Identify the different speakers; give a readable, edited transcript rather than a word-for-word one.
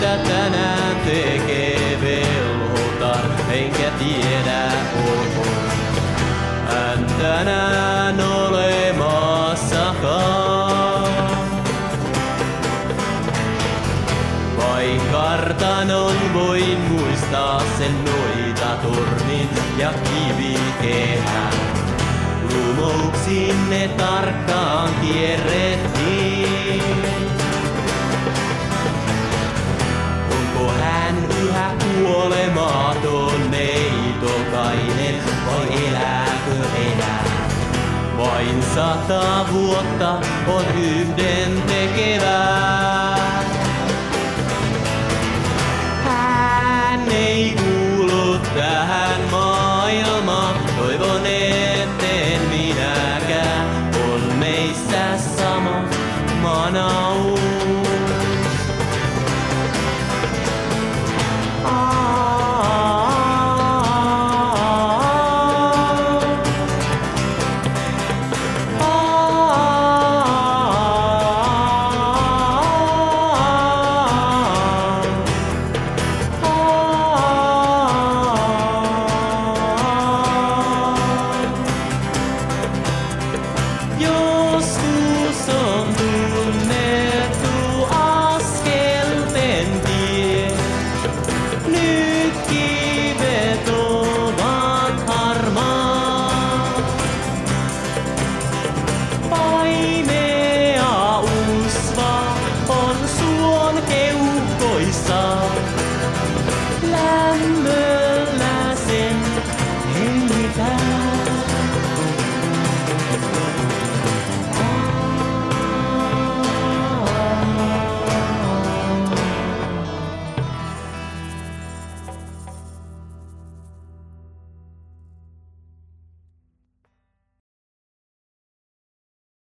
Speaker 1: mitä tänään tekee velhotar, enkä tiedä onko hän tänään olemassakaan. Vain kartanon voin muistaa sen noita tornin ja kivikehän. Lumouksin ne tarkkaan kierrettiin. Onko hän yhä kuolematon neitokainen vai elääkö enää? Vain 100 vuotta on yhden tekevää. Hän ei kuulu tähän maailmaan, toivon etten minäkään. On meissä sama mana.